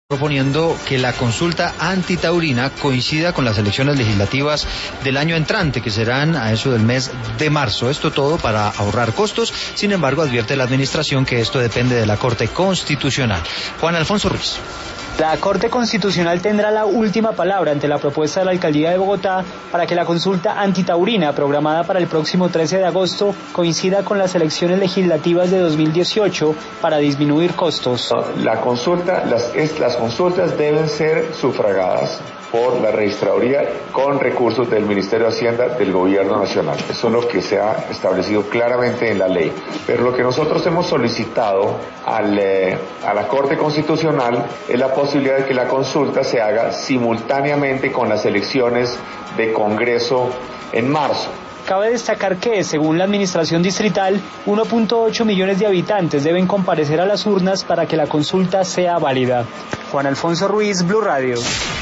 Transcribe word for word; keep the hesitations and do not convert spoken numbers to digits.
proponiendo que la consulta antitaurina coincida con las elecciones legislativas del año entrante, que serán a eso del mes de marzo. Esto todo para ahorrar costos. Sin embargo, advierte la administración que esto depende de la Corte Constitucional. Juan Alfonso Ruiz. La Corte Constitucional tendrá la última palabra ante la propuesta de la Alcaldía de Bogotá para que la consulta antitaurina, programada para el próximo trece de agosto, coincida con las elecciones legislativas de dos mil dieciocho para disminuir costos. La consulta, las, es, las consultas deben ser sufragadas por la registraduría con recursos del Ministerio de Hacienda del Gobierno Nacional. Eso es lo que se ha establecido claramente en la ley. Pero lo que nosotros hemos solicitado al, eh, a la Corte Constitucional es la posibilidad de que la consulta se haga simultáneamente con las elecciones de Congreso en marzo. Cabe destacar que, según la administración distrital, uno punto ocho millones de habitantes deben comparecer a las urnas para que la consulta sea válida. Juan Alfonso Ruiz, Blue Radio.